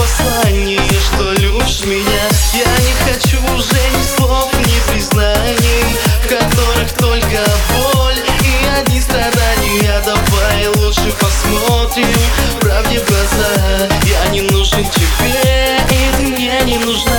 послание, что любишь меня. Я не хочу уже ни слов, ни признаний, в которых только боль и одни страдания. Давай лучше посмотрим правде в глаза. Я не нужен тебе, и ты мне не нужна.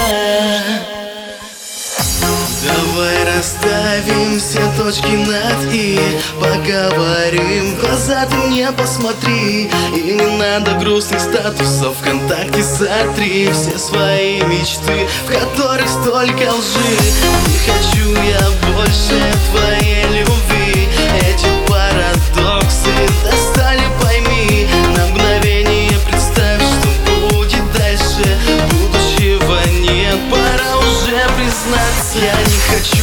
Давай расставим все точки над «и», поговорим, в глаза ты мне посмотри. И не надо грустных статусов ВКонтакте, сотри все свои мечты, в которых столько лжи. Не хочу я больше твоей любви. Эти парадоксы достали, пойми. На мгновение представь, что будет дальше. Будущего нет, пора уже признаться. Я не хочу